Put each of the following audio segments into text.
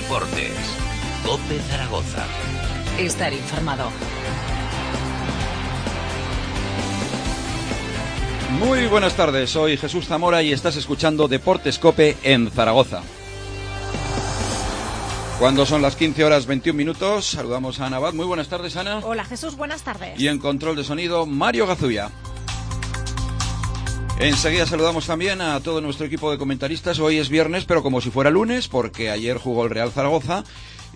Deportes. COPE Zaragoza. Estar informado. Muy buenas tardes, soy Jesús Zamora y estás escuchando Deportes COPE en Zaragoza. Cuando son las 15 horas 21 minutos, saludamos a Ana Abad. Muy buenas tardes, Ana. Hola, Jesús, buenas tardes. Y en control de sonido, Mario Gazulla. Enseguida saludamos también a todo nuestro equipo de comentaristas. Hoy es viernes, pero como si fuera lunes, porque ayer jugó el Real Zaragoza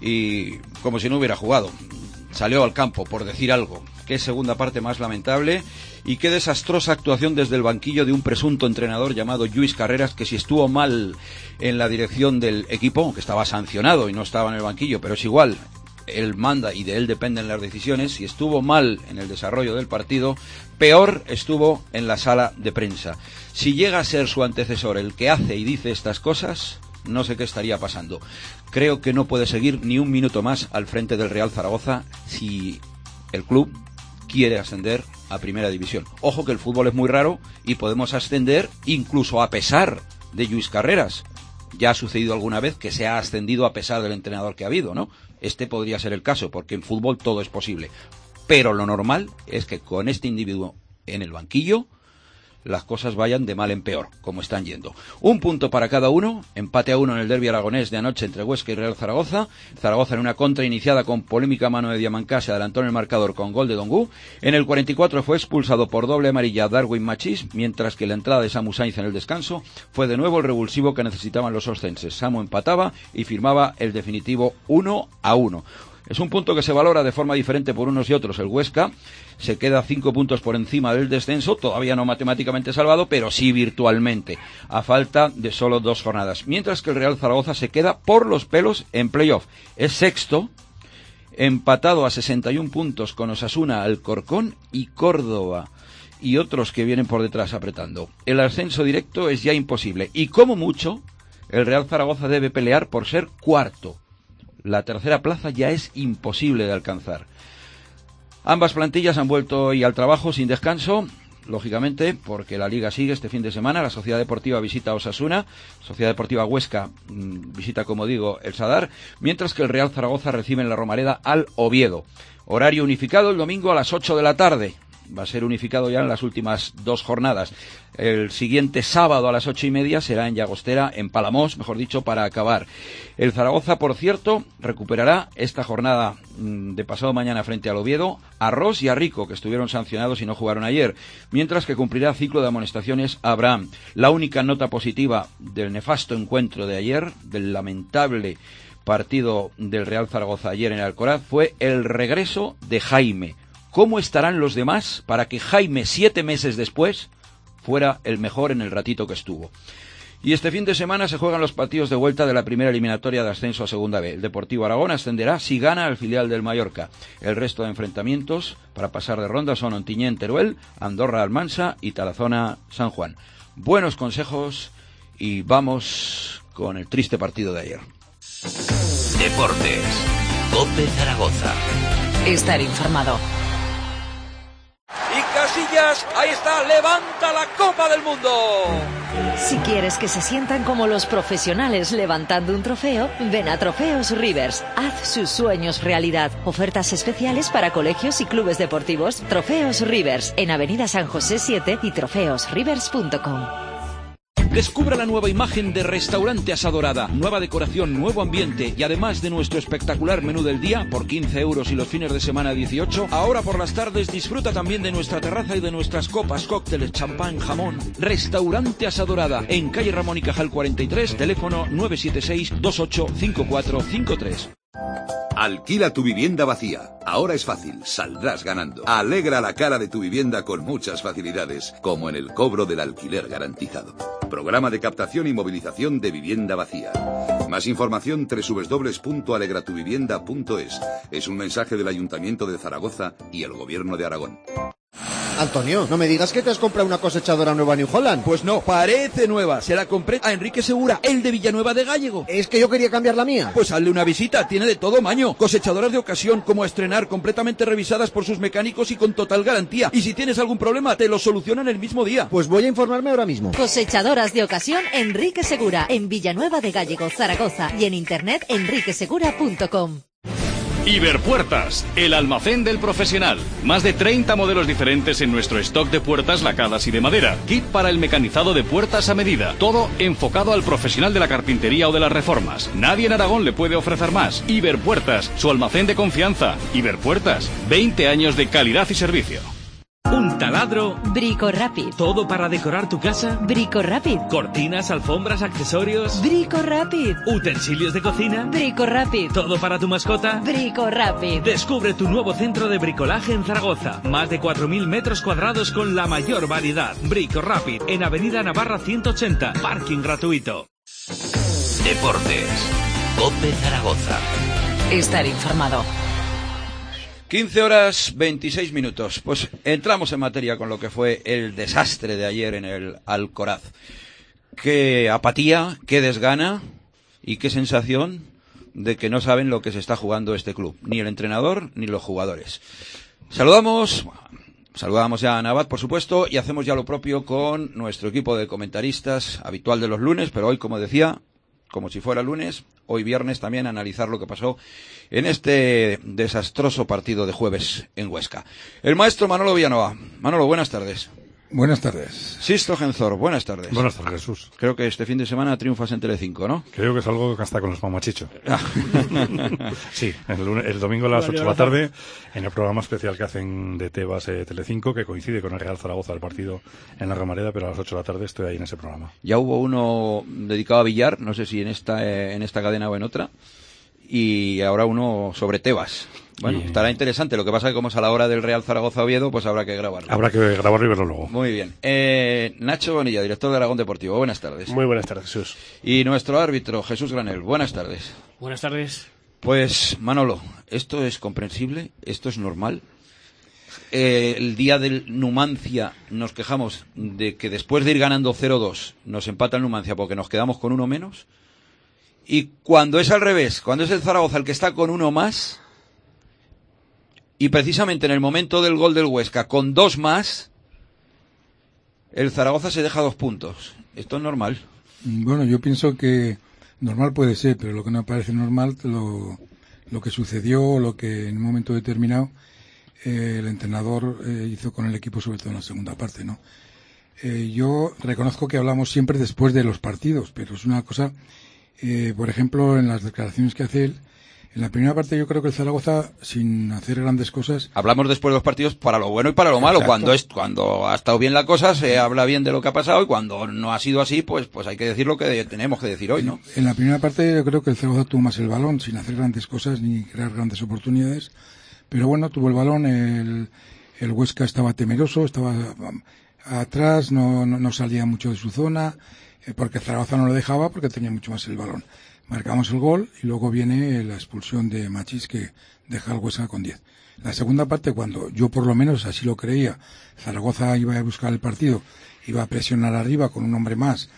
y como si no hubiera jugado. Salió al campo, por decir algo. Qué segunda parte más lamentable y qué desastrosa actuación desde el banquillo de un presunto entrenador llamado Lluís Carreras, que si estuvo mal en la dirección del equipo, aunque estaba sancionado y no estaba en el banquillo, pero es igual, él manda y de él dependen las decisiones. Si estuvo mal en el desarrollo del partido, peor estuvo en la sala de prensa. Si llega a ser su antecesor el que hace y dice estas cosas, no sé qué estaría pasando. Creo que no puede seguir ni un minuto más al frente del Real Zaragoza si el club quiere ascender a Primera División. Ojo que el fútbol es muy raro y podemos ascender incluso a pesar de Lluís Carreras. Ya ha sucedido alguna vez que se ha ascendido a pesar del entrenador que ha habido, ¿no? Este podría ser el caso, porque en fútbol todo es posible. Pero lo normal es que con este individuo en el banquillo las cosas vayan de mal en peor, como están yendo. Un punto para cada uno, empate a 1 en el derbi aragonés de anoche entre Huesca y Real Zaragoza. Zaragoza en una contra iniciada con polémica mano de Diamancá se adelantó en el marcador con gol de Dongú. En el 44 fue expulsado por doble amarilla Darwin Machís, mientras que la entrada de Samu Sainz en el descanso fue de nuevo el revulsivo que necesitaban los oscenses. Samu empataba y firmaba el definitivo 1-1. Es un punto que se valora de forma diferente por unos y otros. El Huesca se queda 5 puntos por encima del descenso, todavía no matemáticamente salvado, pero sí virtualmente, a falta de solo 2 jornadas. Mientras que el Real Zaragoza se queda por los pelos en playoff. Es sexto, empatado a 61 puntos con Osasuna, Alcorcón y Córdoba, y otros que vienen por detrás apretando. El ascenso directo es ya imposible, y como mucho, el Real Zaragoza debe pelear por ser cuarto. La tercera plaza ya es imposible de alcanzar. Ambas plantillas han vuelto hoy al trabajo sin descanso, lógicamente, porque la Liga sigue este fin de semana. La Sociedad Deportiva visita a Osasuna, Sociedad Deportiva Huesca visita, como digo, el Sadar, mientras que el Real Zaragoza recibe en la Romareda al Oviedo. Horario unificado el domingo a las 8 de la tarde. Va a ser unificado ya en las últimas 2 jornadas. El siguiente sábado a las 8:30 será en Llagostera, en Palamós, mejor dicho, para acabar. El Zaragoza, por cierto, recuperará esta jornada de pasado mañana frente al Oviedo a Ros y a Rico, que estuvieron sancionados y no jugaron ayer, mientras que cumplirá ciclo de amonestaciones a Abraham. La única nota positiva del nefasto encuentro de ayer, del lamentable partido del Real Zaragoza ayer en Alcoraz, fue el regreso de Jaime. ¿Cómo estarán los demás para que Jaime, 7 meses después, fuera el mejor en el ratito que estuvo? Y este fin de semana se juegan los partidos de vuelta de la primera eliminatoria de ascenso a Segunda B. El Deportivo Aragón ascenderá si gana al filial del Mallorca. El resto de enfrentamientos para pasar de ronda son Ontinyent-Teruel, Andorra-Almansa y Tarazona-San Juan. Buenos consejos y vamos con el triste partido de ayer. Deportes. COPE Zaragoza. Estar informado. Y Casillas, ahí está, levanta la Copa del Mundo. Si quieres que se sientan como los profesionales levantando un trofeo, ven a Trofeos Rivers. Haz sus sueños realidad. Ofertas especiales para colegios y clubes deportivos. Trofeos Rivers, en Avenida San José 7 y trofeosrivers.com. Descubra la nueva imagen de Restaurante Asadorada. Nueva decoración, nuevo ambiente y además de nuestro espectacular menú del día por 15 euros y los fines de semana 18, ahora por las tardes disfruta también de nuestra terraza y de nuestras copas, cócteles, champán, jamón. Restaurante Asadorada, en calle Ramón y Cajal 43, teléfono 976-285453. Alquila tu vivienda vacía. Ahora es fácil, saldrás ganando. Alegra la cara de tu vivienda con muchas facilidades, como en el cobro del alquiler garantizado. Programa de captación y movilización de vivienda vacía. Más información www.alegratuvivienda.es. Es un mensaje del Ayuntamiento de Zaragoza y el Gobierno de Aragón. Antonio, no me digas que te has comprado una cosechadora nueva New Holland. Pues no, parece nueva. Se la compré a Enrique Segura, el de Villanueva de Gállego. Es que yo quería cambiar la mía. Pues hazle una visita, tiene de todo maño. Cosechadoras de ocasión, como a estrenar, completamente revisadas por sus mecánicos y con total garantía. Y si tienes algún problema, te lo solucionan el mismo día. Pues voy a informarme ahora mismo. Cosechadoras de ocasión Enrique Segura, en Villanueva de Gállego, Zaragoza, y en internet enriquesegura.com. Iberpuertas, el almacén del profesional. Más de 30 modelos diferentes en nuestro stock de puertas lacadas y de madera. Kit para el mecanizado de puertas a medida. Todo enfocado al profesional de la carpintería o de las reformas. Nadie en Aragón le puede ofrecer más. Iberpuertas, su almacén de confianza. Iberpuertas, 20 años de calidad y servicio. Un taladro. Brico Rapid. Todo para decorar tu casa. Brico Rapid. Cortinas, alfombras, accesorios. Brico Rapid. Utensilios de cocina. Brico Rapid. Todo para tu mascota. Brico Rapid. Descubre tu nuevo centro de bricolaje en Zaragoza. Más de 4.000 metros cuadrados con la mayor variedad. Brico Rapid, en Avenida Navarra 180. Parking gratuito. Deportes. COPE Zaragoza. Estar informado. 15 horas 26 minutos. Pues entramos en materia con lo que fue el desastre de ayer en el Alcoraz. Qué apatía, qué desgana y qué sensación de que no saben lo que se está jugando este club, ni el entrenador ni los jugadores. Saludamos ya a Navat, por supuesto, y hacemos ya lo propio con nuestro equipo de comentaristas habitual de los lunes, pero hoy, como decía, como si fuera lunes, hoy viernes también analizar lo que pasó en este desastroso partido de jueves en Huesca. El maestro Manolo Villanueva. Manolo, buenas tardes. Buenas tardes. Sisto Genzor, buenas tardes. Buenas tardes, Jesús. Creo que este fin de semana triunfas en Telecinco, ¿no? Creo que es algo que hasta con los mamachichos. Sí, el domingo a las 8 de la tarde, en el programa especial que hacen de Tebas Telecinco, que coincide con el Real Zaragoza, el partido en la Romareda, pero a las 8 de la tarde estoy ahí en ese programa. Ya hubo uno dedicado a Villar, no sé si en esta cadena o en otra, y ahora uno sobre Tebas. Bueno, estará interesante. Lo que pasa es que como es a la hora del Real Zaragoza-Oviedo, pues habrá que grabarlo. Habrá que grabarlo y verlo luego. Muy bien. Nacho Bonilla, director de Aragón Deportivo. Buenas tardes. Muy buenas tardes, Jesús. Y nuestro árbitro, Jesús Granel. Buenas tardes. Buenas tardes. Pues, Manolo, ¿esto es comprensible? ¿Esto es normal? El día del Numancia nos quejamos de que después de ir ganando 0-2 nos empata el Numancia porque nos quedamos con uno menos. Y cuando es al revés, cuando es el Zaragoza el que está con uno más, y precisamente en el momento del gol del Huesca, con dos más, el Zaragoza se deja 2 puntos. ¿Esto es normal? Bueno, yo pienso que normal puede ser, pero lo que no parece normal, lo que sucedió, lo que en un momento determinado el entrenador hizo con el equipo, sobre todo en la segunda parte, ¿no? Yo reconozco que hablamos siempre después de los partidos, pero es una cosa, por ejemplo, en las declaraciones que hace él, en la primera parte yo creo que el Zaragoza, sin hacer grandes cosas... Hablamos después de los partidos para lo bueno y para lo malo. Cuando ha estado bien la cosa, se habla bien de lo que ha pasado, y cuando no ha sido así, pues hay que decir lo que tenemos que decir hoy, ¿no? En la primera parte yo creo que el Zaragoza tuvo más el balón, sin hacer grandes cosas ni crear grandes oportunidades. Pero bueno, tuvo el balón, el Huesca estaba temeroso, estaba atrás, no salía mucho de su zona, porque Zaragoza no lo dejaba porque tenía mucho más el balón. Marcamos el gol y luego viene la expulsión de Machís, que deja al Huesca con 10. La segunda parte, cuando yo por lo menos así lo creía, Zaragoza iba a buscar el partido, iba a presionar arriba con un hombre más,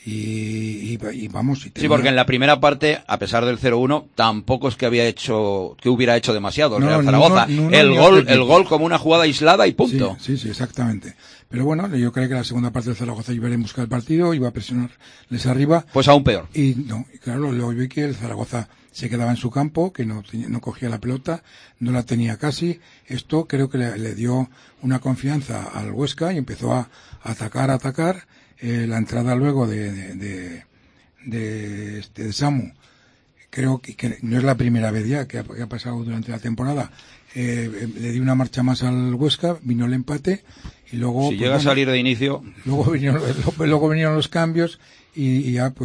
y vamos. Sí, porque en la primera parte, a pesar del 0-1, tampoco es que hubiera hecho demasiado el Real Zaragoza. El gol como una jugada aislada y punto. Sí, exactamente. Pero bueno, yo creo que la segunda parte del Zaragoza iba a buscar el partido, iba a presionarles arriba. Pues aún peor. Y claro, luego vi que el Zaragoza se quedaba en su campo, que no cogía la pelota, no la tenía casi. Esto creo que le dio una confianza al Huesca y empezó a atacar. La entrada luego de Samu, creo que no es la primera vez ya que ha pasado durante la temporada. Le dio una marcha más al Huesca, vino el empate y luego... Si llega a salir de inicio... Luego vinieron los cambios y ya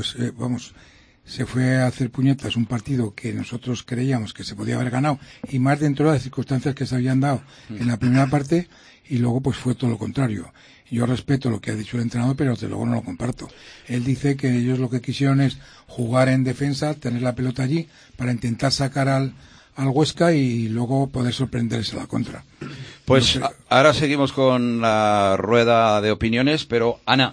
se fue a hacer puñetas un partido que nosotros creíamos que se podía haber ganado, y más dentro de las circunstancias que se habían dado en la primera parte, y luego pues fue todo lo contrario. Yo respeto lo que ha dicho el entrenador, pero desde luego no lo comparto. Él dice que ellos lo que quisieron es jugar en defensa, tener la pelota allí para intentar sacar al Huesca y luego poder sorprenderse a la contra. Pues No sé. ahora seguimos con la rueda de opiniones, pero Ana,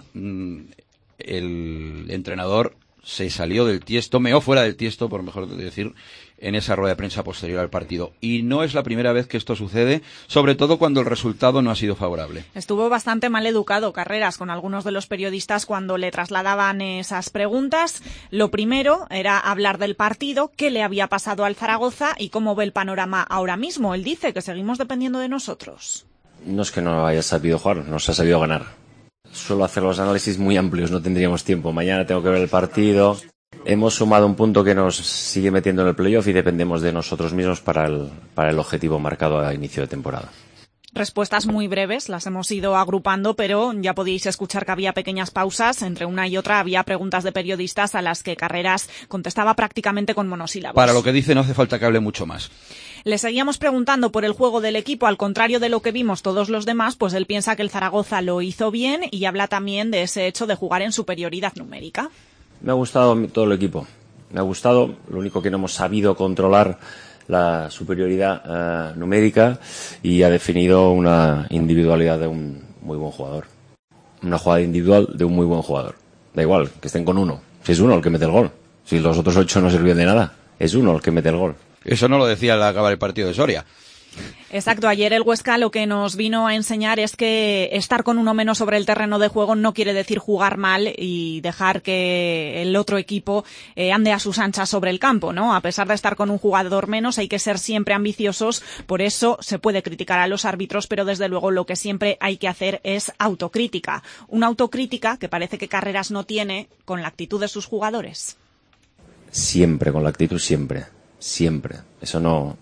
el entrenador se salió del tiesto, meó fuera del tiesto, por mejor decir, en esa rueda de prensa posterior al partido. Y no es la primera vez que esto sucede, sobre todo cuando el resultado no ha sido favorable. Estuvo bastante mal educado Carreras con algunos de los periodistas cuando le trasladaban esas preguntas. Lo primero era hablar del partido, qué le había pasado al Zaragoza y cómo ve el panorama ahora mismo. Él dice que seguimos dependiendo de nosotros. No es que no haya sabido jugar, no se ha sabido ganar. Suelo hacer los análisis muy amplios, no tendríamos tiempo. Mañana tengo que ver el partido. Hemos sumado un punto que nos sigue metiendo en el playoff y dependemos de nosotros mismos para el objetivo marcado a inicio de temporada. Respuestas muy breves, las hemos ido agrupando, pero ya podíais escuchar que había pequeñas pausas. Entre una y otra había preguntas de periodistas a las que Carreras contestaba prácticamente con monosílabos. Para lo que dice no hace falta que hable mucho más. Le seguíamos preguntando por el juego del equipo, al contrario de lo que vimos todos los demás, pues él piensa que el Zaragoza lo hizo bien y habla también de ese hecho de jugar en superioridad numérica. Me ha gustado todo el equipo. Me ha gustado, lo único que no hemos sabido controlar la superioridad numérica y ha definido una individualidad de un muy buen jugador. Una jugada individual de un muy buen jugador. Da igual, que estén con uno. Si es uno el que mete el gol. Si los otros 8 no sirven de nada, es uno el que mete el gol. Eso no lo decía al acabar el partido de Soria. Exacto, ayer el Huesca lo que nos vino a enseñar es que estar con uno menos sobre el terreno de juego no quiere decir jugar mal y dejar que el otro equipo ande a sus anchas sobre el campo, ¿no? A pesar de estar con un jugador menos hay que ser siempre ambiciosos, por eso se puede criticar a los árbitros, pero desde luego lo que siempre hay que hacer es autocrítica. Una autocrítica que parece que Carreras no tiene con la actitud de sus jugadores. Siempre, con la actitud siempre. Siempre. Eso no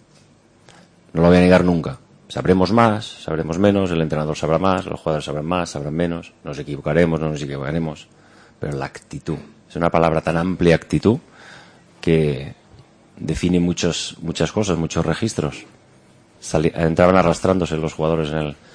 lo voy a negar nunca. Sabremos más, sabremos menos, el entrenador sabrá más, los jugadores sabrán más, sabrán menos, nos equivocaremos, no nos equivocaremos, pero la actitud, es una palabra tan amplia, actitud, que define muchas cosas, muchos registros. Entraban arrastrándose los jugadores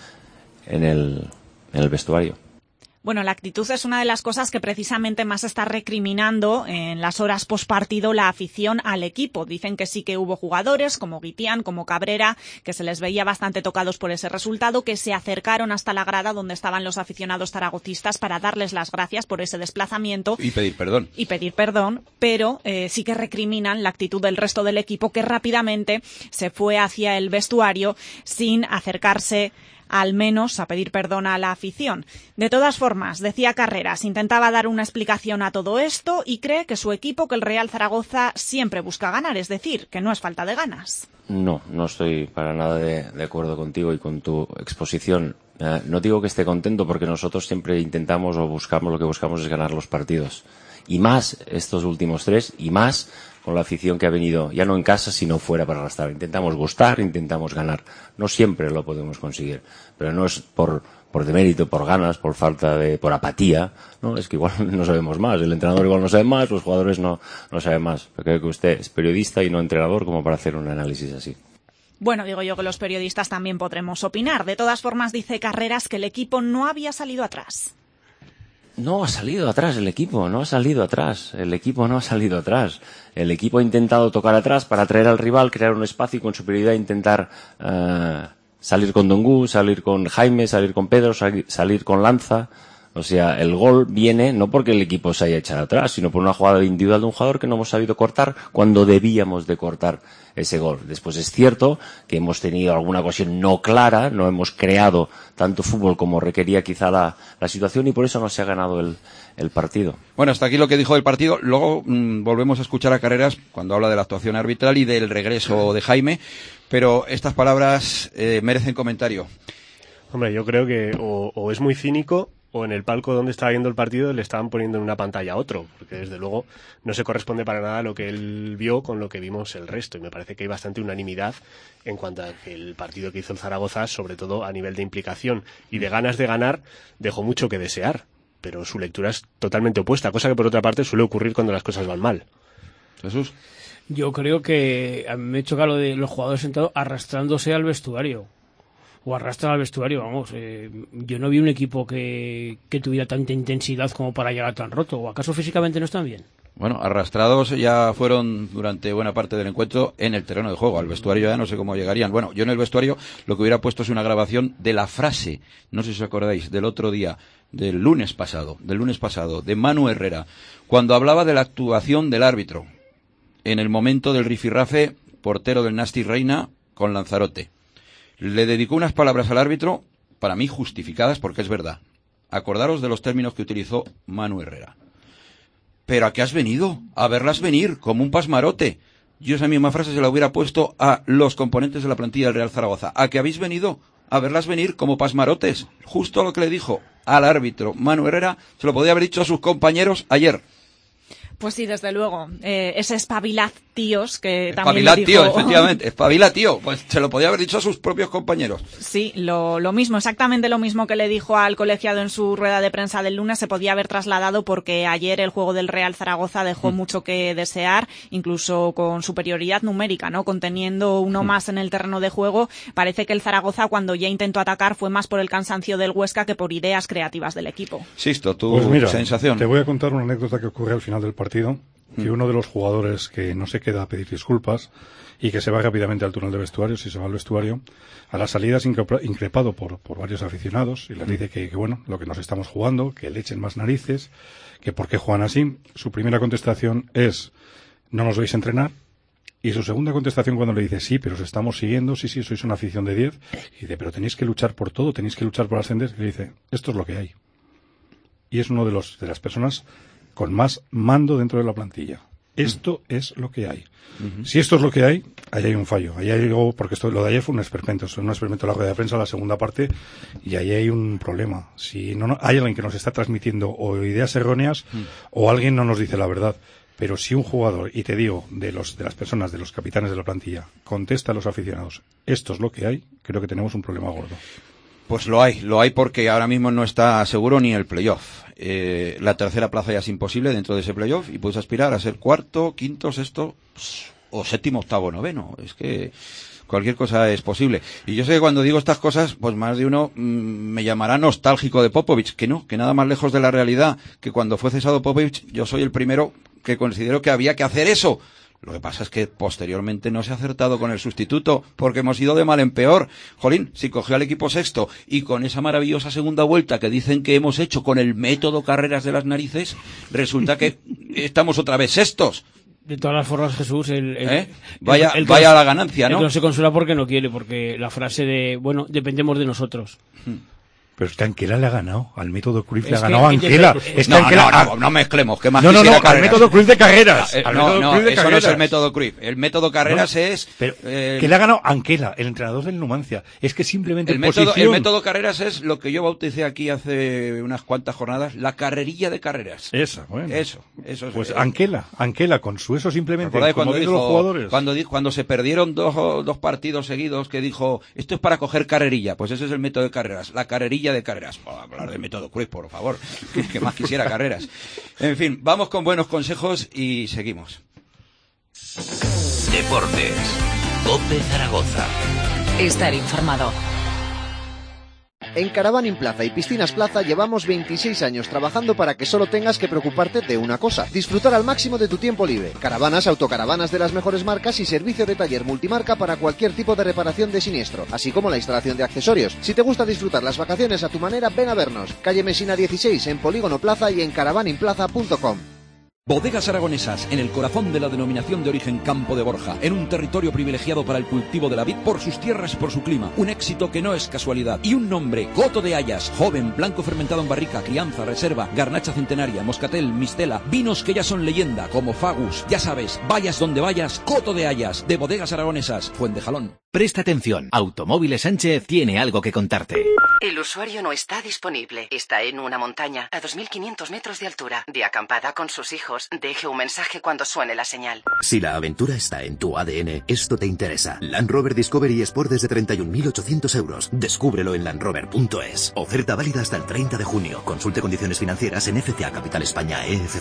en el vestuario. Bueno, la actitud es una de las cosas que precisamente más está recriminando en las horas postpartido la afición al equipo. Dicen que sí que hubo jugadores como Guitián, como Cabrera, que se les veía bastante tocados por ese resultado, que se acercaron hasta la grada donde estaban los aficionados zaragocistas para darles las gracias por ese desplazamiento. Y pedir perdón. Pero sí que recriminan la actitud del resto del equipo que rápidamente se fue hacia el vestuario sin acercarse al menos a pedir perdón a la afición. De todas formas, decía Carreras, intentaba dar una explicación a todo esto y cree que su equipo, que el Real Zaragoza, siempre busca ganar, es decir, que no es falta de ganas. No estoy para nada de acuerdo contigo y con tu exposición. No digo que esté contento porque nosotros siempre intentamos o buscamos, lo que buscamos es ganar los partidos. Y más estos últimos 3 y más con la afición que ha venido, ya no en casa, sino fuera para arrastrar. Intentamos gustar, intentamos ganar. No siempre lo podemos conseguir, pero no es por demérito, por ganas, por por apatía, ¿no? Es que igual no sabemos más, el entrenador igual no sabe más, los jugadores no saben más. Pero creo que usted es periodista y no entrenador como para hacer un análisis así. Bueno, digo yo que los periodistas también podremos opinar. De todas formas, dice Carreras que el equipo no había salido atrás. No ha salido atrás el equipo, no ha salido atrás. El equipo no ha salido atrás. El equipo ha intentado tocar atrás para atraer al rival, crear un espacio y con superioridad intentar salir con Dongu, salir con Jaime, salir con Pedro, salir con Lanza. O sea, el gol viene no porque el equipo se haya echado atrás, sino por una jugada individual de un jugador que no hemos sabido cortar cuando debíamos de cortar ese gol. Después es cierto que hemos tenido alguna ocasión no clara, no hemos creado tanto fútbol como requería quizá la situación y por eso no se ha ganado el partido. Bueno, hasta aquí lo que dijo del partido. Luego volvemos a escuchar a Carreras cuando habla de la actuación arbitral y del regreso de Jaime, pero estas palabras merecen comentario. Hombre, yo creo que o es muy cínico o en el palco donde estaba viendo el partido le estaban poniendo en una pantalla a otro, porque desde luego no se corresponde para nada lo que él vio con lo que vimos el resto, y me parece que hay bastante unanimidad en cuanto a que el partido que hizo el Zaragoza, sobre todo a nivel de implicación y de ganas de ganar, dejó mucho que desear, pero su lectura es totalmente opuesta, cosa que por otra parte suele ocurrir cuando las cosas van mal. Jesús. Yo creo que a mí me choca lo de los jugadores sentados arrastrándose al vestuario. O arrastran al vestuario, vamos. Yo no vi un equipo que tuviera tanta intensidad como para llegar tan roto. ¿O acaso físicamente no están bien? Bueno, arrastrados ya fueron durante buena parte del encuentro en el terreno de juego. Al vestuario ya no sé cómo llegarían. Bueno, yo en el vestuario lo que hubiera puesto es una grabación de la frase, no sé si os acordáis, del otro día, del lunes pasado, de Manu Herrera, cuando hablaba de la actuación del árbitro en el momento del rifirrafe portero del Nasti Reina con Lanzarote. Le dedicó unas palabras al árbitro, para mí justificadas, porque es verdad. Acordaros de los términos que utilizó Manu Herrera. ¿Pero a qué has venido? A verlas venir, como un pasmarote. Yo esa misma frase se la hubiera puesto a los componentes de la plantilla del Real Zaragoza. ¿A qué habéis venido? A verlas venir como pasmarotes. Justo lo que le dijo al árbitro Manu Herrera, se lo podía haber dicho a sus compañeros ayer. Pues sí, desde luego. Ese espabilad tíos que también le dijo... tío, efectivamente. Espabila, tío. Pues se lo podía haber dicho a sus propios compañeros. Sí, lo mismo, exactamente lo mismo que le dijo al colegiado en su rueda de prensa del lunes se podía haber trasladado porque ayer el juego del Real Zaragoza dejó mucho que desear, incluso con superioridad numérica, ¿no? Conteniendo uno más en el terreno de juego. Parece que el Zaragoza, cuando ya intentó atacar, fue más por el cansancio del Huesca que por ideas creativas del equipo. Sisto, tu pues mira, sensación. Te voy a contar una anécdota que ocurre al final del partido, que uno de los jugadores que no se queda a pedir disculpas y que se va rápidamente al túnel de vestuarios, y se va al vestuario, a la salida es increpado por varios aficionados y les dice que bueno, lo que nos estamos jugando, que le echen más narices, que por qué juegan así. Su primera contestación es: no nos vais a entrenar. Y su segunda contestación, cuando le dice: sí, pero os estamos siguiendo, sí, sois una afición de 10, y dice: pero tenéis que luchar por todo, tenéis que luchar por ascender, y le dice: esto es lo que hay. Y es uno de las personas con más mando dentro de la plantilla. Esto es lo que hay. Si esto es lo que hay, ahí hay un fallo. Ahí hay algo, porque lo de ayer fue un experimento de la rueda de prensa, la segunda parte, y ahí hay un problema. Si no hay alguien que nos está transmitiendo o ideas erróneas, o alguien no nos dice la verdad. Pero si un jugador, y te digo, de las personas, de los capitanes de la plantilla, contesta a los aficionados: esto es lo que hay, creo que tenemos un problema gordo. Pues lo hay porque ahora mismo no está seguro ni el playoff. La tercera plaza ya es imposible dentro de ese playoff y puedes aspirar a ser cuarto, quinto, sexto o séptimo, octavo, noveno. Es que cualquier cosa es posible. Y yo sé que cuando digo estas cosas, pues más de uno me llamará nostálgico de Popovich, que nada más lejos de la realidad, que cuando fue cesado Popovich, yo soy el primero que considero que había que hacer eso. Lo que pasa es que posteriormente no se ha acertado con el sustituto, porque hemos ido de mal en peor. Jolín, si cogió al equipo sexto y con esa maravillosa segunda vuelta que dicen que hemos hecho con el método Carreras de las narices, resulta que estamos otra vez sextos. De todas las formas, Jesús, vaya a la ganancia, ¿no? El que no se consuela porque no quiere, porque la frase de, bueno, dependemos de nosotros. Pero es que Anquela le ha ganado, al método Cruyff le ha ganado a Anquela. No mezclemos, que más no, al método Cruyff de Carreras. Eso no es el método Cruyff. El método Carreras es... Pero, que le ha ganado Anquela, el entrenador del Numancia. Es que simplemente el método Carreras es lo que yo bauticé aquí hace unas cuantas jornadas, la carrerilla de Carreras. Esa, bueno. Eso es. Pues Anquela con su eso simplemente. Cuando dijo, los jugadores? Cuando se perdieron dos partidos seguidos, que dijo: esto es para coger carrerilla. Pues ese es el método de Carreras, la carrerilla de Carreras. Hablar de método Cruyff, por favor, que más quisiera Carreras. En fin, vamos con buenos consejos y seguimos. Deportes. COPE Zaragoza. Estar informado. En Caravaning Plaza y Piscinas Plaza llevamos 26 años trabajando para que solo tengas que preocuparte de una cosa: disfrutar al máximo de tu tiempo libre. Caravanas, autocaravanas de las mejores marcas y servicio de taller multimarca para cualquier tipo de reparación de siniestro, así como la instalación de accesorios. Si te gusta disfrutar las vacaciones a tu manera, ven a vernos. Calle Mesina 16 en Polígono Plaza y en caravaningplaza.com. Bodegas Aragonesas, en el corazón de la denominación de origen Campo de Borja, en un territorio privilegiado para el cultivo de la vid por sus tierras y por su clima. Un éxito que no es casualidad. Y un nombre: Coto de Hayas, joven, blanco fermentado en barrica, crianza, reserva, garnacha centenaria, moscatel, mistela, vinos que ya son leyenda, como Fagus. Ya sabes, vayas donde vayas, Coto de Hayas, de Bodegas Aragonesas, Fuentejalón. Presta atención, Automóviles Sánchez tiene algo que contarte. El usuario no está disponible. Está en una montaña a 2.500 metros de altura, de acampada con sus hijos. Deje un mensaje cuando suene la señal. Si la aventura está en tu ADN, esto te interesa. Land Rover Discovery Sport desde 31.800 euros. Descúbrelo en landrover.es. Oferta válida hasta el 30 de junio. Consulte condiciones financieras en FCA Capital España EFC.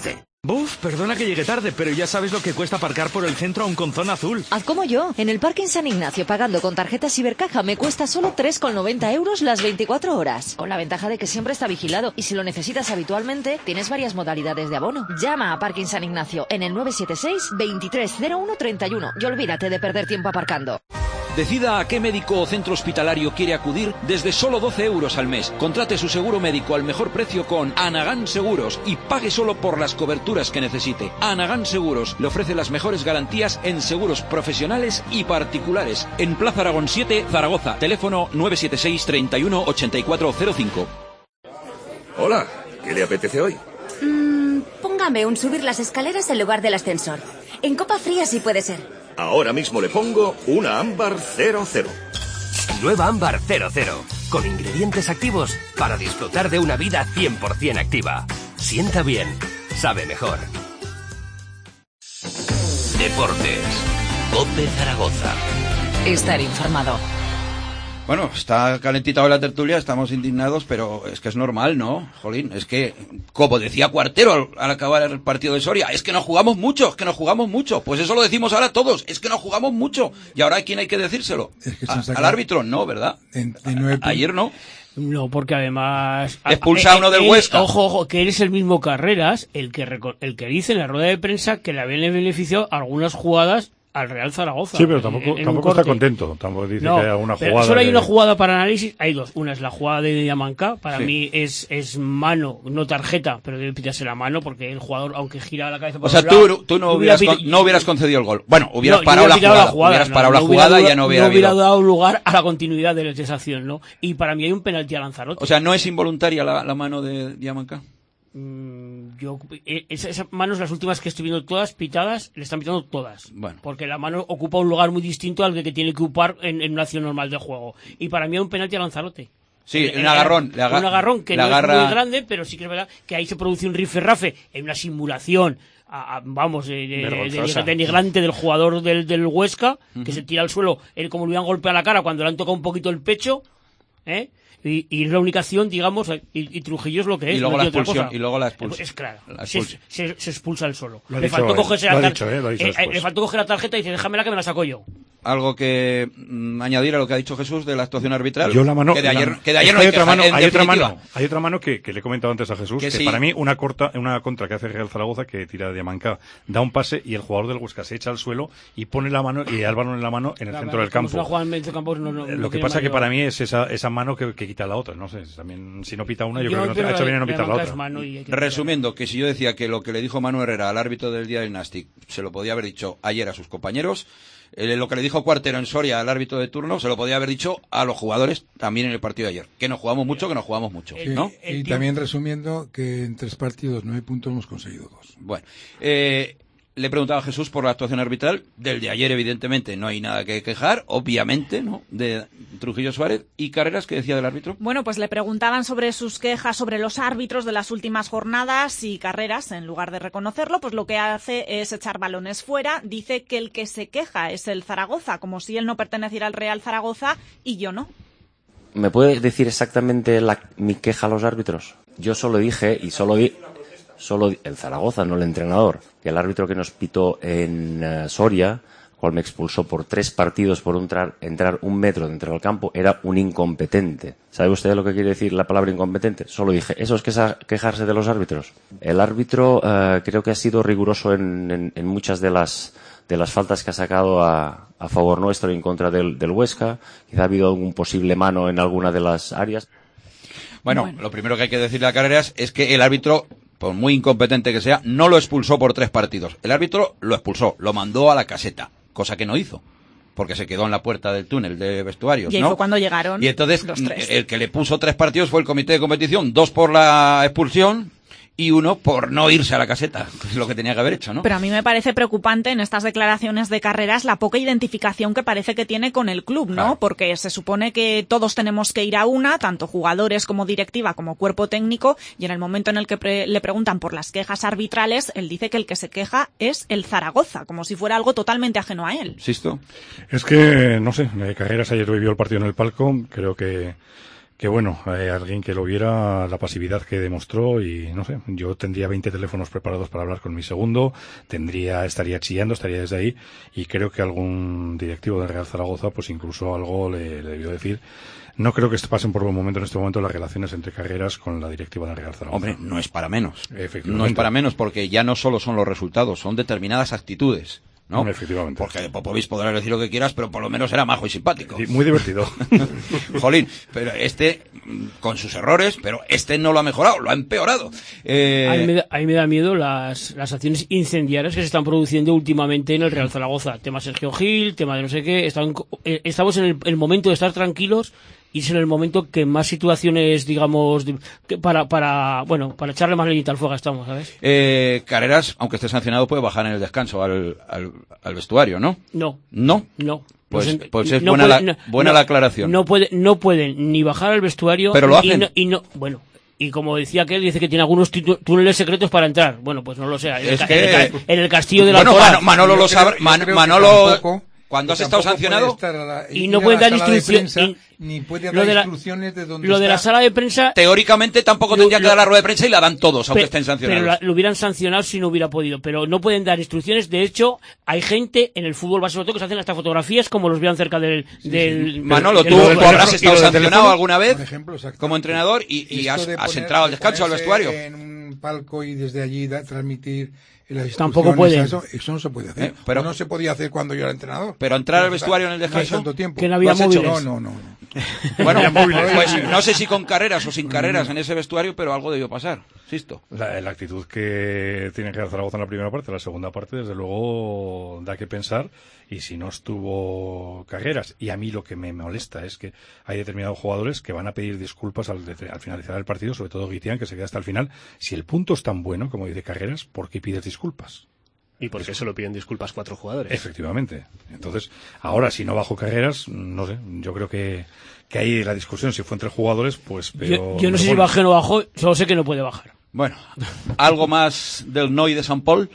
Buf, perdona que llegue tarde, pero ya sabes lo que cuesta aparcar por el centro aún con zona azul. Haz como yo. En el parking San Ignacio, pagando con tarjeta Cibercaja, me cuesta solo 3,90 € las 24 horas. Con la ventaja de que siempre está vigilado. Y si lo necesitas habitualmente, tienes varias modalidades de abono. Llama a Parking San Ignacio en el 976 2301 31 y olvídate de perder tiempo aparcando. Decida a qué médico o centro hospitalario quiere acudir desde solo 12 € al mes. Contrate su seguro médico al mejor precio con Anagán Seguros y pague solo por las coberturas que necesite. Anagán Seguros le ofrece las mejores garantías en seguros profesionales y particulares. En Plaza Aragón 7, Zaragoza. Teléfono 976 31 8405. Hola, ¿qué le apetece hoy? Póngame un subir las escaleras en lugar del ascensor. En copa fría si puede ser. Ahora mismo le pongo una ámbar 00. Nueva ámbar 00, con ingredientes activos para disfrutar de una vida 100% activa. Sienta bien, sabe mejor. Deportes. COPE Zaragoza. Estar informado. Bueno, está calentita hoy la tertulia, estamos indignados, pero es que es normal, ¿no? Jolín, es que, como decía Cuartero al acabar el partido de Soria, es que nos jugamos mucho, Pues eso lo decimos ahora todos, es que nos jugamos mucho. ¿Y ahora a quién hay que decírselo? Es que ¿Al árbitro? No, ¿verdad? Ayer no. No, porque además... Expulsa a uno del Huesca. Ojo, que eres el mismo Carreras, el que dice en la rueda de prensa que le habían beneficiado algunas jugadas al Real Zaragoza. Sí, pero tampoco está contento. Tampoco dice que hay alguna jugada. Solo hay una jugada para análisis. Hay dos. Una es la jugada de Diamanca. Para mí es mano, no tarjeta, pero debe pitarse la mano porque el jugador, aunque gira la cabeza por tú no hubieras concedido el gol. Bueno, hubieras parado la jugada. Hubieras parado la jugada y ya no hubiera dado lugar a la continuidad de la sensación, ¿no? Y para mí hay un penalti a Lanzarote. O sea, ¿no es involuntaria la mano de Diamanca? Esas manos, las últimas que estoy viendo todas pitadas, le están pitando todas. Bueno. Porque la mano ocupa un lugar muy distinto al que tiene que ocupar en una acción normal de juego. Y para mí hay un penalti a Lanzarote. Sí, un agarrón. Un agarrón que no es muy grande, pero sí que es verdad que ahí se produce un rifirrafe en una simulación, denigrante del jugador del Huesca, que se tira al suelo, él como le han golpeado la cara cuando le han tocado un poquito el pecho, y es la única acción, digamos, y Trujillo es lo que es. Y luego no la expulsión. Es claro. Se expulsa el solo. Le faltó coger la tarjeta y dice, déjamela que me la saco yo. Algo que añadir a lo que ha dicho Jesús de la actuación arbitral. Yo la mano, que de ayer no hay otra mano que le he comentado antes a Jesús, que para mí una contra que hace Real Zaragoza, que tira de Diamanca, da un pase y el jugador del Huesca se echa al suelo y pone la mano y el balón en la mano en el centro del campo. Lo que pasa que para mí es esa mano que quita la otra, no sé, también si no pita una yo creo que no ha hecho bien en no pitar la otra. Resumiendo, que si yo decía que lo que le dijo Manu Herrera al árbitro del día del Nastic se lo podía haber dicho ayer a sus compañeros, lo que le dijo Cuartero en Soria al árbitro de turno se lo podía haber dicho a los jugadores también en el partido de ayer, que nos jugamos mucho, ¿no? Y también resumiendo que en 3 partidos 9 puntos hemos conseguido 2. Bueno, le preguntaba a Jesús por la actuación arbitral del de ayer, evidentemente no hay nada que quejar, obviamente, ¿no? De Trujillo Suárez. ¿Y Carreras, qué decía del árbitro? Bueno, pues le preguntaban sobre sus quejas sobre los árbitros de las últimas jornadas y Carreras, en lugar de reconocerlo, pues lo que hace es echar balones fuera. Dice que el que se queja es el Zaragoza, como si él no perteneciera al Real Zaragoza y yo no. ¿Me puede decir exactamente mi queja a los árbitros? Yo solo dije, solo el Zaragoza, no el entrenador, que el árbitro que nos pitó en Soria, cual me expulsó por 3 partidos por entrar 1 metro dentro del campo, era un incompetente. ¿Sabe usted lo que quiere decir la palabra incompetente? Solo dije, ¿eso es quejarse de los árbitros? El árbitro creo que ha sido riguroso en muchas de las faltas que ha sacado a favor nuestro y en contra del Huesca. Quizá ha habido algún posible mano en alguna de las áreas. Bueno, lo primero que hay que decirle a Carreras es que el árbitro, por muy incompetente que sea, no lo expulsó por 3 partidos. El árbitro lo expulsó, lo mandó a la caseta, cosa que no hizo, porque se quedó en la puerta del túnel de vestuarios, y ahí fue cuando llegaron. Y entonces los 3. El que le puso 3 partidos fue el comité de competición, 2 por la expulsión y 1 por no irse a la caseta, que es lo que tenía que haber hecho, ¿no? Pero a mí me parece preocupante en estas declaraciones de Carreras la poca identificación que parece que tiene con el club, ¿no? Claro. Porque se supone que todos tenemos que ir a una, tanto jugadores como directiva como cuerpo técnico, y en el momento en el que le preguntan por las quejas arbitrales, él dice que el que se queja es el Zaragoza, como si fuera algo totalmente ajeno a él. ¿Sisto? Es que, no sé, Carreras ayer vivió el partido en el palco, creo que Que bueno, alguien que lo viera, la pasividad que demostró y no sé, yo tendría 20 teléfonos preparados para hablar con mi segundo, estaría chillando, estaría desde ahí y creo que algún directivo del Real Zaragoza pues incluso algo le debió decir. No creo que pasen por buen momento en este momento las relaciones entre Carreras con la directiva del Real Zaragoza. Hombre, no es para menos. Efectivamente. No es para menos porque ya no solo son los resultados, son determinadas actitudes, ¿no? Efectivamente. Porque de Popovich podrás decir lo que quieras, pero por lo menos era majo y simpático. Sí, muy divertido. Jolín, pero con sus errores, pero no lo ha mejorado, lo ha empeorado. A mí me da miedo las acciones incendiarias que se están produciendo últimamente en el Real Zaragoza. Tema Sergio Gil, tema de no sé qué. Estamos en el momento de estar tranquilos y es en el momento que más situaciones, digamos, para echarle más leñita al fuego estamos, ¿sabes? Carreras, aunque esté sancionado, puede bajar en el descanso al vestuario, ¿no? No. ¿No? No. Pues es buena la aclaración. No pueden ni bajar al vestuario. Pero lo hacen. Y como decía aquel, dice que tiene algunos túneles secretos para entrar. Bueno, pues no lo sé. En el castillo de la Alcalá. Manolo lo sabe. Manolo, cuando has estado sancionado y no pueden dar instrucciones ni puede dar instrucciones de dónde lo de la sala de prensa teóricamente tampoco tendría que dar la rueda de prensa y la dan todos aunque estén sancionados. Pero lo hubieran sancionado si no hubiera podido, pero no pueden dar instrucciones. De hecho, hay gente en el fútbol base sobre todo que se hacen hasta fotografías como los vean cerca del Manolo, tú habrás estado sancionado alguna vez como entrenador y has entrado al descanso al vestuario en un palco y desde allí transmitir tampoco pueden. Eso no se puede hacer. Pero no se podía hacer cuando yo era entrenador. Pero entrar al vestuario en el descanso. Tanto tiempo. Que no había móviles. No. Bueno, pues no sé si con Carreras o sin Carreras en ese vestuario, pero algo debió pasar. Insisto. La actitud que tiene que hacer Zaragoza en la primera parte, la segunda parte, desde luego da que pensar. Y si no estuvo Carreras, y a mí lo que me molesta es que hay determinados jugadores que van a pedir disculpas al finalizar el partido, sobre todo Guitián, que se queda hasta el final. Si el punto es tan bueno, como dice Carreras, ¿por qué pides disculpas? ¿Y por qué solo piden disculpas 4 jugadores? Efectivamente. Entonces, ahora si no bajo Carreras, no sé, yo creo que ahí la discusión, si fue entre jugadores, pues... Pero, yo no sé si bajé o no bajó, solo sé que no puede bajar. Bueno, ¿algo más del Noi de San Paul?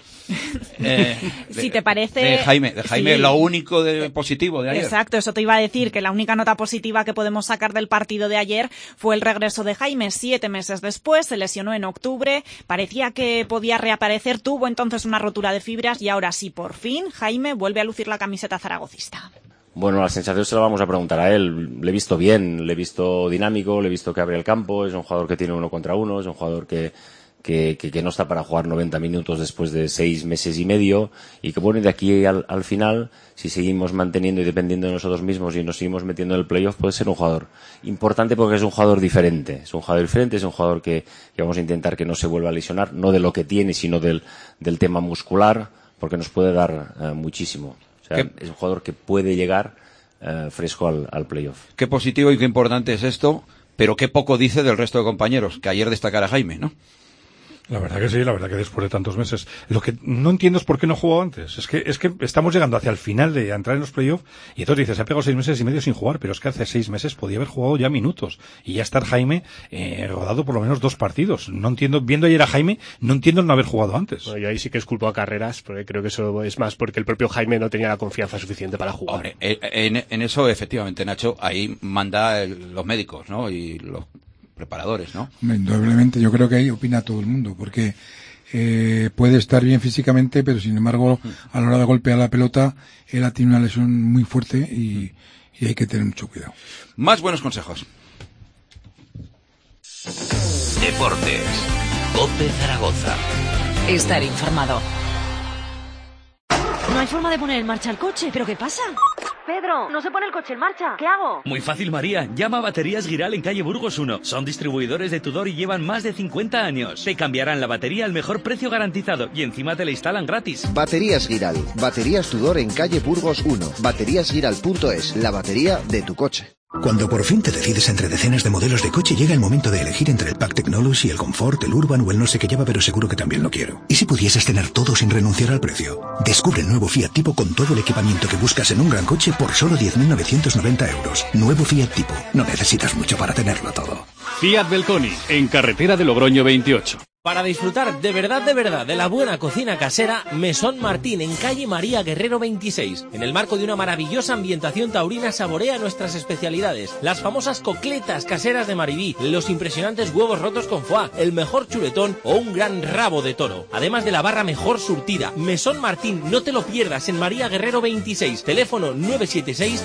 Si te parece... De Jaime, sí. Lo único positivo de ayer. Exacto, eso te iba a decir, que la única nota positiva que podemos sacar del partido de ayer fue el regreso de Jaime 7 meses después, se lesionó en octubre, parecía que podía reaparecer, tuvo entonces una rotura de fibras y ahora sí, por fin, Jaime vuelve a lucir la camiseta zaragocista. Bueno, la sensación se la vamos a preguntar a él. Le he visto bien, le he visto dinámico, le he visto que abre el campo, es un jugador que tiene 1 contra 1, es un jugador que no está para jugar 90 minutos después de 6 meses y medio y que bueno, de aquí al final, si seguimos manteniendo y dependiendo de nosotros mismos y nos seguimos metiendo en el playoff, puede ser un jugador importante porque es un jugador diferente. Es un jugador que vamos a intentar que no se vuelva a lesionar, no de lo que tiene, sino del tema muscular, porque nos puede dar muchísimo. O sea, es un jugador que puede llegar fresco al playoff. Qué positivo y qué importante es esto, pero qué poco dice del resto de compañeros, que ayer destacara Jaime, ¿no? La verdad que sí, la verdad que después de tantos meses. Lo que no entiendo es por qué no jugó antes. Es que estamos llegando hacia el final de entrar en los playoffs y entonces dices, se ha pegado 6 meses y medio sin jugar, pero es que hace 6 meses podía haber jugado ya minutos y ya estar Jaime rodado por lo menos 2 partidos. No entiendo, viendo ayer a Jaime, no entiendo el no haber jugado antes. Bueno, yo ahí sí que es culpa a Carreras, porque creo que eso es más porque el propio Jaime no tenía la confianza suficiente para jugar. Hombre, en eso efectivamente, Nacho, ahí manda los médicos, ¿no? Y los preparadores, ¿no? Indudablemente, yo creo que ahí opina todo el mundo, porque puede estar bien físicamente, pero sin embargo, a la hora de golpear la pelota, él tiene una lesión muy fuerte y hay que tener mucho cuidado. Más buenos consejos. Deportes. COPE Zaragoza. Estar informado. No hay forma de poner en marcha el coche, ¿pero qué pasa? Pedro, no se pone el coche en marcha, ¿qué hago? Muy fácil, María. Llama a Baterías Giral en calle Burgos 1. Son distribuidores de Tudor y llevan más de 50 años. Te cambiarán la batería al mejor precio garantizado y encima te la instalan gratis. Baterías Giral. Baterías Tudor en calle Burgos 1. Bateríasgiral.es. La batería de tu coche. Cuando por fin te decides entre decenas de modelos de coche, llega el momento de elegir entre el Pack Technology, el Comfort, el Urban o el no sé qué lleva, pero seguro que también lo quiero. ¿Y si pudieses tener todo sin renunciar al precio? Descubre el nuevo Fiat Tipo con todo el equipamiento que buscas en un gran coche por solo 10.990 euros. Nuevo Fiat Tipo. No necesitas mucho para tenerlo todo. Fiat Belconi, en carretera de Logroño 28. Para disfrutar de verdad de la buena cocina casera, Mesón Martín en calle María Guerrero 26. En el marco de una maravillosa ambientación taurina saborea nuestras especialidades. Las famosas cocletas caseras de Maribí, los impresionantes huevos rotos con foie, el mejor chuletón o un gran rabo de toro. Además de la barra mejor surtida. Mesón Martín, no te lo pierdas, en María Guerrero 26. Teléfono 976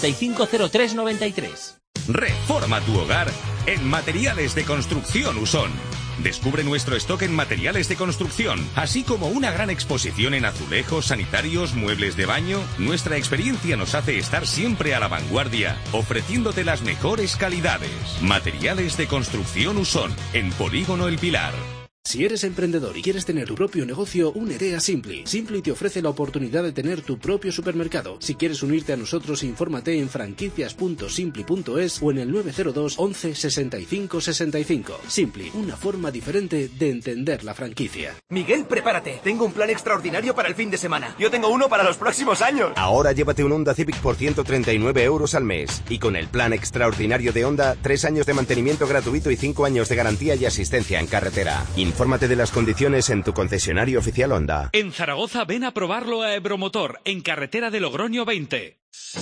750393. Reforma tu hogar en Materiales de Construcción Usón. Descubre nuestro stock en materiales de construcción, así como una gran exposición en azulejos, sanitarios, muebles de baño. Nuestra experiencia nos hace estar siempre a la vanguardia, ofreciéndote las mejores calidades. Materiales de Construcción Usón, en Polígono El Pilar. Si eres emprendedor y quieres tener tu propio negocio, únete a Simply. Simply te ofrece la oportunidad de tener tu propio supermercado. Si quieres unirte a nosotros, infórmate en franquicias.simply.es o en el 902 11 65 65. Simply, una forma diferente de entender la franquicia. Miguel, prepárate. Tengo un plan extraordinario para el fin de semana. Yo tengo uno para los próximos años. Ahora llévate un Honda Civic por 139 € al mes. Y con el plan extraordinario de Honda, 3 años de mantenimiento gratuito y 5 años de garantía y asistencia en carretera. Infórmate de las condiciones en tu concesionario oficial Honda. En Zaragoza ven a probarlo a Ebromotor, en carretera de Logroño 20.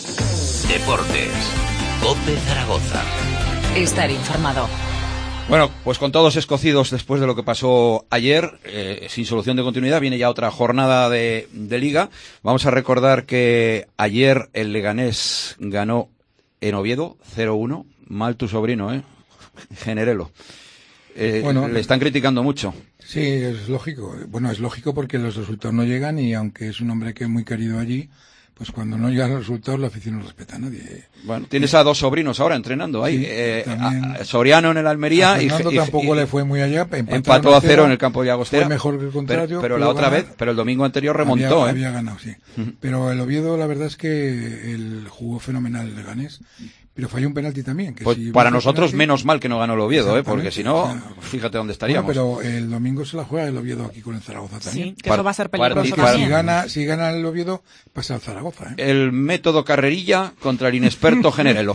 Deportes. COPE Zaragoza. Estar informado. Bueno, pues con todos escocidos después de lo que pasó ayer, sin solución de continuidad, viene ya otra jornada de Liga. Vamos a recordar que ayer el Leganés ganó en Oviedo 0-1. Mal tu sobrino, Generelo. Bueno, le están criticando mucho. Sí, es lógico. Bueno, es lógico porque los resultados no llegan y aunque es un hombre que es muy querido allí, pues cuando no llegan los resultados la afición no respeta a nadie. Bueno, tienes a dos sobrinos ahora entrenando ahí. Sí, Soriano en el Almería. A Fernando tampoco le fue muy allá. Empató a 0 en el campo de Llagostera. Fue mejor que el contrario. Pero la otra vez, pero el domingo anterior remontó. Había ganado, sí. Pero el Oviedo, la verdad es que el jugó fenomenal el Leganés. Pero falló un penalti también. Que pues si para nosotros menos mal que no ganó el Oviedo, porque si no, fíjate dónde estaríamos. Bueno, pero el domingo se la juega el Oviedo aquí con el Zaragoza también. Sí, que eso va a ser peligroso también. Si gana el Oviedo, pasa al Zaragoza. El método carrerilla contra el inexperto Generelo.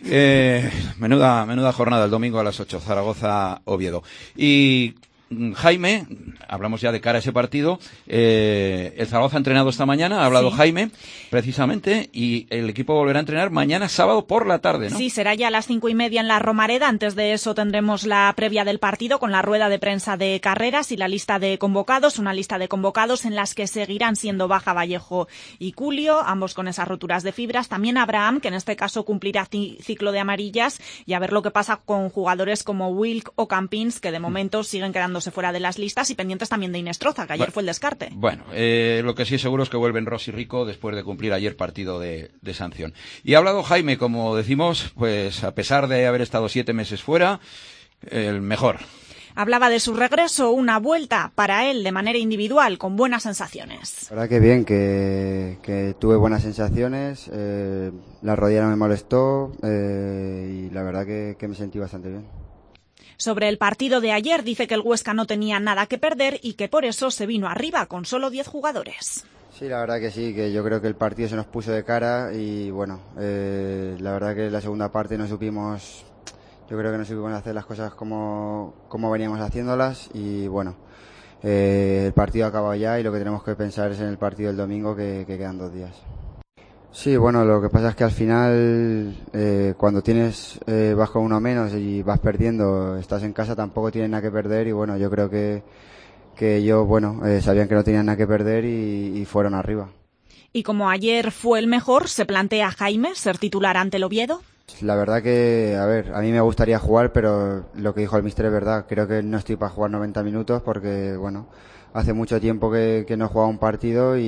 Menuda jornada el domingo a las 8, Zaragoza-Oviedo. Y Jaime, hablamos ya de cara a ese partido, el Zaragoza ha entrenado esta mañana, ha hablado Jaime, precisamente, y el equipo volverá a entrenar mañana sábado por la tarde, ¿no? Sí, será ya a las 5:30 en la Romareda. Antes de eso tendremos la previa del partido con la rueda de prensa de Carreras y la lista de convocados, una lista de convocados en las que seguirán siendo baja Vallejo y Culio, ambos con esas roturas de fibras. También Abraham, que en este caso cumplirá ciclo de amarillas, y a ver lo que pasa con jugadores como Wilk o Campins, que de momento siguen quedando fuera de las listas, y pendientes también de Inestroza, que ayer fue el descarte. Bueno, lo que sí seguro es que vuelven Ross y Rico después de cumplir ayer partido de sanción. Y ha hablado Jaime, como decimos, pues a pesar de haber estado 7 meses fuera, el mejor. Hablaba de su regreso, una vuelta para él de manera individual, con buenas sensaciones. La verdad que bien, que tuve buenas sensaciones, la rodilla no me molestó y la verdad que me sentí bastante bien. Sobre el partido de ayer, dice que el Huesca no tenía nada que perder y que por eso se vino arriba con solo 10 jugadores. Sí, la verdad que sí, que yo creo que el partido se nos puso de cara y bueno, la verdad que en la segunda parte no supimos hacer las cosas como veníamos haciéndolas y bueno, el partido ha acabado ya y lo que tenemos que pensar es en el partido del domingo que quedan 2 días. Sí, bueno, lo que pasa es que al final, cuando vas con uno menos y vas perdiendo, estás en casa, tampoco tienes nada que perder y bueno, yo creo que ellos, sabían que no tenían nada que perder y fueron arriba. Y como ayer fue el mejor, ¿se plantea Jaime ser titular ante el Oviedo? La verdad que, a mí me gustaría jugar, pero lo que dijo el míster es verdad. Creo que no estoy para jugar 90 minutos porque, bueno, hace mucho tiempo que no he jugado un partido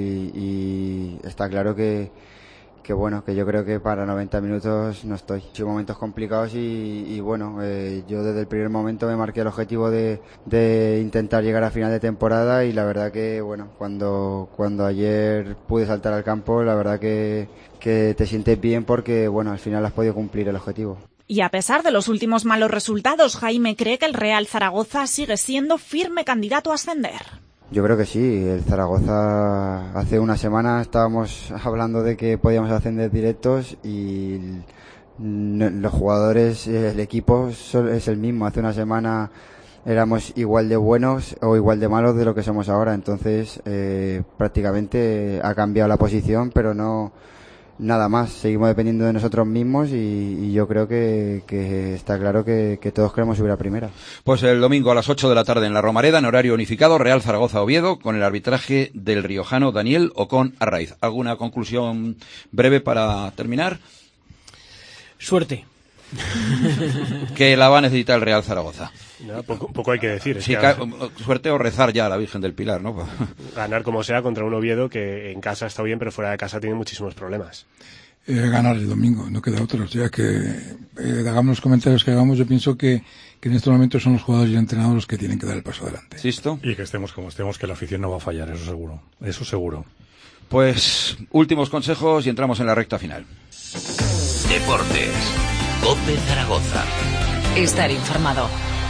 y está claro que yo creo que para 90 minutos no estoy. He momentos complicados y bueno, yo desde el primer momento me marqué el objetivo de intentar llegar a final de temporada y la verdad que, bueno, cuando ayer pude saltar al campo, la verdad que te sientes bien porque, bueno, al final has podido cumplir el objetivo. Y a pesar de los últimos malos resultados, Jaime cree que el Real Zaragoza sigue siendo firme candidato a ascender. Yo creo que sí, el Zaragoza hace una semana estábamos hablando de que podíamos ascender directos y los jugadores, el equipo es el mismo. Hace una semana éramos igual de buenos o igual de malos de lo que somos ahora. Entonces prácticamente ha cambiado la posición, pero no nada más. Seguimos dependiendo de nosotros mismos y yo creo que está claro que todos queremos subir a primera. Pues el domingo a las 8 de la tarde en la Romareda, en horario unificado, Real Zaragoza-Oviedo, con el arbitraje del riojano Daniel Ocón Arraiz. ¿Alguna conclusión breve para terminar? Suerte. Que la va a necesitar el Real Zaragoza. No, poco hay que decir. Sí, suerte o rezar ya a la Virgen del Pilar, ¿no? Ganar como sea contra un Oviedo que en casa está bien, pero fuera de casa tiene muchísimos problemas. Ganar el domingo, no queda otro. O sea que hagamos los comentarios que hagamos, yo pienso que en estos momentos son los jugadores y entrenadores los que tienen que dar el paso adelante. ¿Sisto? Y que estemos como estemos, que la afición no va a fallar, eso seguro. Eso seguro. Pues últimos consejos y entramos en la recta final. Deportes. COPE Zaragoza. Estar informado.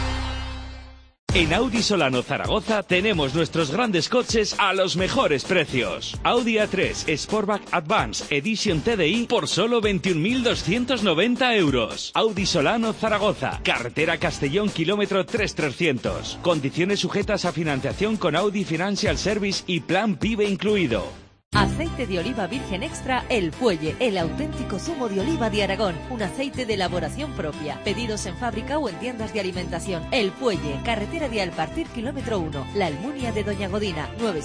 En Audi Solano Zaragoza tenemos nuestros grandes coches a los mejores precios. Audi A3 Sportback Advance Edition TDI por solo 21.290 euros. Audi Solano Zaragoza, carretera Castellón, kilómetro 3300. Condiciones sujetas a financiación con Audi Financial Service y plan PIBE incluido. Aceite de oliva virgen extra El Fuelle, el auténtico zumo de oliva de Aragón, un aceite de elaboración propia. Pedidos en fábrica o en tiendas de alimentación. El Fuelle, carretera de Alpartir, kilómetro 1, La Almunia de Doña Godina,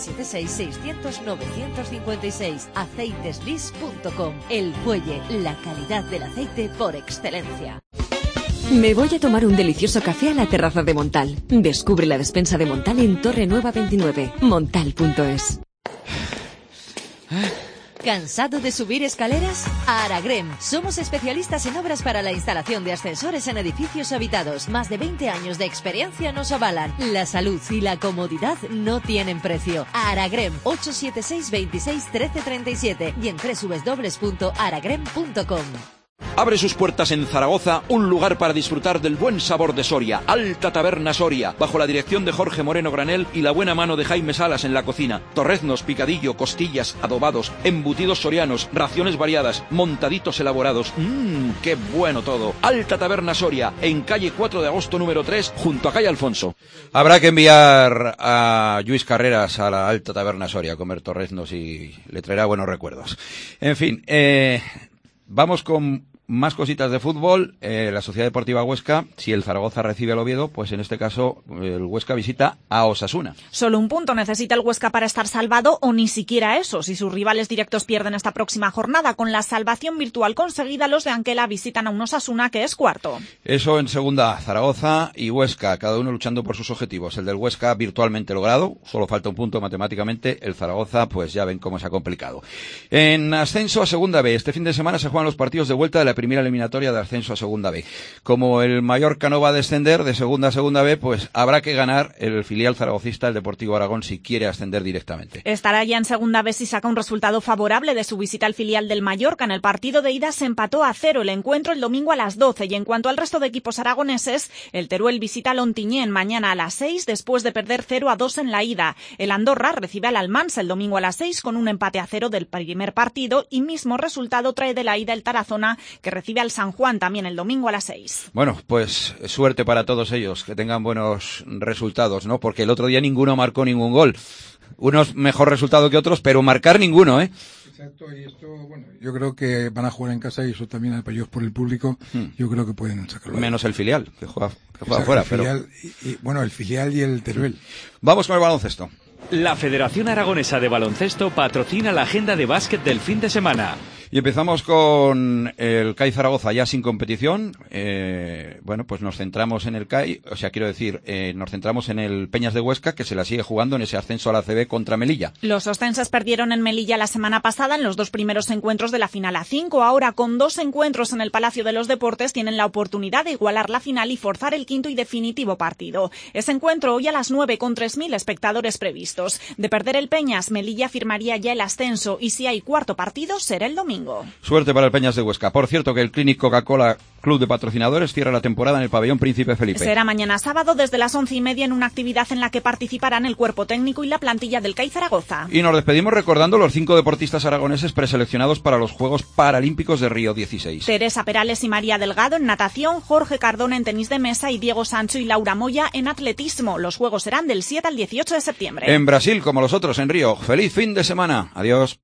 976-600-956, aceiteslis.com. El Fuelle, la calidad del aceite por excelencia. Me voy a tomar un delicioso café a la terraza de Montal. Descubre la despensa de Montal en Torre Nueva 29, montal.es. ¿Cansado de subir escaleras? Aragrem. Somos especialistas en obras para la instalación de ascensores en edificios habitados. Más de 20 años de experiencia nos avalan. La salud y la comodidad no tienen precio. Aragrem, 876 26 13 37 y en www.aragrem.com. Abre sus puertas en Zaragoza un lugar para disfrutar del buen sabor de Soria, Alta Taberna Soria, bajo la dirección de Jorge Moreno Granel y la buena mano de Jaime Salas en la cocina. Torreznos, picadillo, costillas, adobados, embutidos sorianos, raciones variadas, montaditos elaborados. ¡Qué bueno todo! Alta Taberna Soria, en calle 4 de agosto número 3, junto a calle Alfonso. Habrá que enviar a Luis Carreras a la Alta Taberna Soria a comer torreznos y le traerá buenos recuerdos. En fin, vamos con más cositas de fútbol. La Sociedad Deportiva Huesca, si el Zaragoza recibe al Oviedo, pues en este caso el Huesca visita a Osasuna. Solo un punto necesita el Huesca para estar salvado, o ni siquiera eso. Si sus rivales directos pierden esta próxima jornada, con la salvación virtual conseguida, los de Anquela visitan a un Osasuna que es cuarto. Eso en segunda, Zaragoza y Huesca, cada uno luchando por sus objetivos. El del Huesca virtualmente logrado, solo falta un punto matemáticamente. El Zaragoza, pues ya ven cómo se ha complicado. En ascenso a segunda B, este fin de semana se juegan los partidos de vuelta de la primera eliminatoria de ascenso a segunda B. Como el Mallorca no va a descender de segunda a segunda B, pues habrá que ganar el filial zaragocista, el Deportivo Aragón, si quiere ascender directamente. Estará ya en segunda B si saca un resultado favorable de su visita al filial del Mallorca. En el partido de ida se empató a 0 el encuentro el domingo a las 12. Y en cuanto al resto de equipos aragoneses, el Teruel visita al Ontinyent mañana a las 6 después de perder 0-2 en la ida. El Andorra recibe al Almansa el domingo a las 6 con un empate a 0 del primer partido, y mismo resultado trae de la ida el Tarazona, que recibe al San Juan también el domingo a las 6. Bueno, pues suerte para todos ellos, que tengan buenos resultados, ¿no? Porque el otro día ninguno marcó ningún gol. Unos mejor resultado que otros, pero marcar ninguno, ¿eh? Exacto, y esto, bueno, yo creo que van a jugar en casa y eso también apoyados por el público, yo creo que pueden sacarlo. Menos el filial, que juega fuera, el filial, pero... bueno, el filial y el Teruel. Vamos con el baloncesto. La Federación Aragonesa de Baloncesto patrocina la agenda de básquet del fin de semana. Y empezamos con el CAI Zaragoza ya sin competición. Bueno, pues nos centramos en el CAI, o sea, quiero decir, nos centramos en el Peñas de Huesca, que se la sigue jugando en ese ascenso a la ACB contra Melilla. Los ostenses perdieron en Melilla la semana pasada en los dos primeros encuentros de la final A5. Ahora, con 2 encuentros en el Palacio de los Deportes, tienen la oportunidad de igualar la final y forzar el quinto y definitivo partido. Ese encuentro hoy a las 9 con 3.000 espectadores previstos. De perder el Peñas, Melilla firmaría ya el ascenso, y si hay cuarto partido será el domingo. domingo. Suerte para el Peñas de Huesca. Por cierto, que el Clinic Coca-Cola Club de Patrocinadores cierra la temporada en el pabellón Príncipe Felipe. Será mañana sábado desde las 11:30 en una actividad en la que participarán el cuerpo técnico y la plantilla del CAI Zaragoza. Y nos despedimos recordando los 5 deportistas aragoneses preseleccionados para los Juegos Paralímpicos de Río 16. Teresa Perales y María Delgado en natación, Jorge Cardona en tenis de mesa y Diego Sancho y Laura Moya en atletismo. Los Juegos serán del 7 al 18 de septiembre. En Brasil, como los otros en Río. Feliz fin de semana. Adiós.